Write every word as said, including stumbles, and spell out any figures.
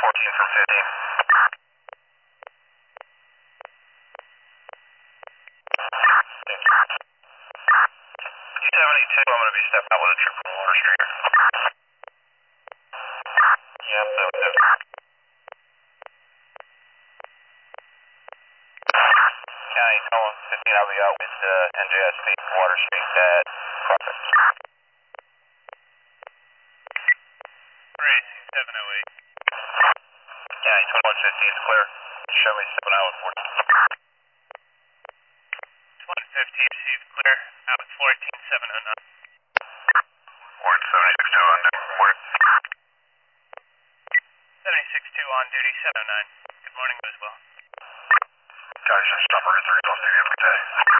fourteen from fifteen. two seventy-two, I'm going to be stepping out with a trip from Water Street. Yeah, seven seven. County one fifteen, I'll be out with uh, N J S P Water Street at Crockett. Racing seven oh eight. County twenty-one fifteen is clear. Show me stepping out with fourteen. twenty fifteen received clear. Out with fourteen seven oh nine. Warren seventy-six two on deck. Morning. seventy-six two on duty, seven oh nine. Good morning as well. Guys, just stop right there. Don't see you every day.